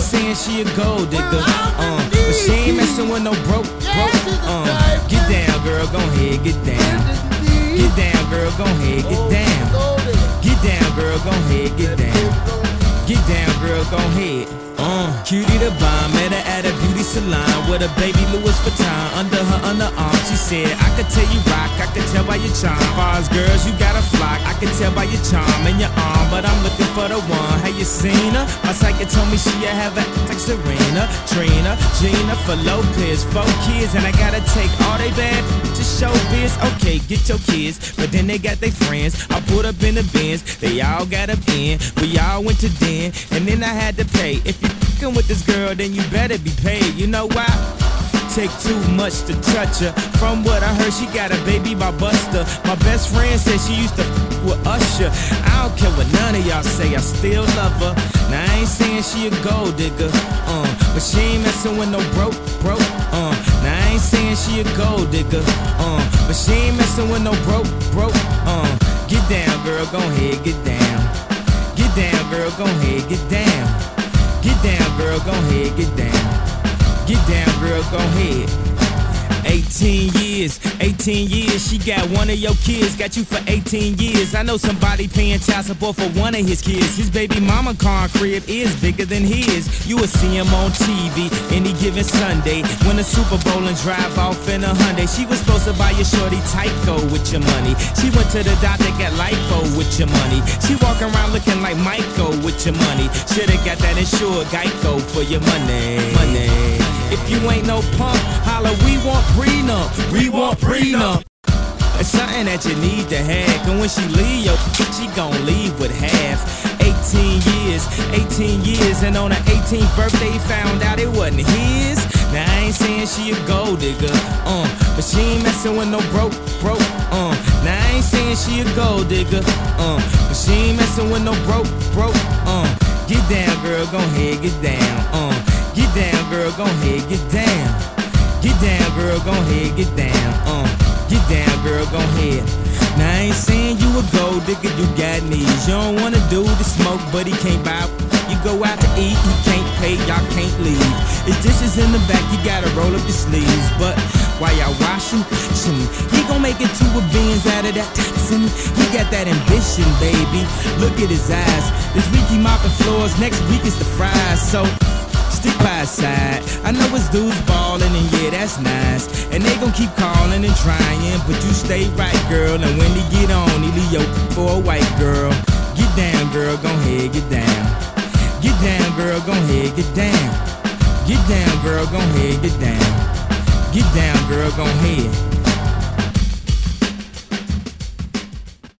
saying she a gold digger, but she ain't messing with no broke. Get down, girl, gon' head, get down. Get down, girl, gon' head, get down. Get down, girl, gon' head, get down. Get down, girl, gon' head. Cutie the bomb, met her at a beauty salon with a baby Louis Vuitton under her underarm. She said, I could tell you rock, I could tell by your charm. Bars, girls, you got a flock, I could tell by your charm and your arm, but I'm looking for the one. Have you seen her? My psychic told me she have a like Serena, Trina, Gina for Lopez, 4 kids, and I gotta take all they bad to show biz. Okay, get your kids, but then they got their friends. I put up in the bins, they all got up in. We all went to den, and then I had to pay. If you fucking with this girl, then you better be paid. You know why? Take too much to touch her. From what I heard, she got a baby by Buster. My best friend said she used to with Usher. I don't care what none of y'all say, I still love her. Now I ain't saying she a gold digger, but she ain't messing with no broke. Now I ain't saying she a gold digger, but she ain't messing with no broke. Get down, girl, gon' head, get down. Get down, girl, gon' head, get down. Get down, girl, gon' head, get down. Get down, girl, gon' head. 18 years, she got one of your kids, got you for 18 years. I know somebody paying child support for one of his kids. His baby mama car and crib is bigger than his. You will see him on TV any given Sunday, win the Super Bowl and drive off in a Hyundai. She was supposed to buy your shorty Tyco with your money. She went to the doctor, got lipo with your money. She walk around looking like Michael with your money. Shoulda got that insured Geico for your money. If you ain't no punk, holla, we want prenup. We want prenup. It's something that you need to have, and when she leave, she gon' leave with half. 18 years, and on her 18th birthday, found out it wasn't his. Now I ain't saying she a gold digger, but she ain't messing with no broke. Now I ain't saying she a gold digger, but she ain't messing with no broke. Get down, girl, gon' head, get down. Get down, girl, gon' head, get down. Get down, girl, gon' head, get down. Get down, girl, gon' head. Now I ain't saying you a gold digger, you got needs. You don't wanna do the smoke, but he can't buy. You go out to eat, he can't pay, y'all can't leave. His dishes in the back, you gotta roll up your sleeves. But while y'all washing, he gon' make it to a beans out of that Tatson. He got that ambition, baby. Look at his eyes. This week he mopping floors, next week is the fries. So stick by his side. I know his dudes ballin', and yeah, that's nice. And they gon' keep calling and trying, but you stay right, girl. And when he get on, he leave you for a white girl. Get down, girl, gon' head, get down. Get down, girl, gon' head, get down. Get down, girl, gon' head, get down. Get down, girl, gon' head.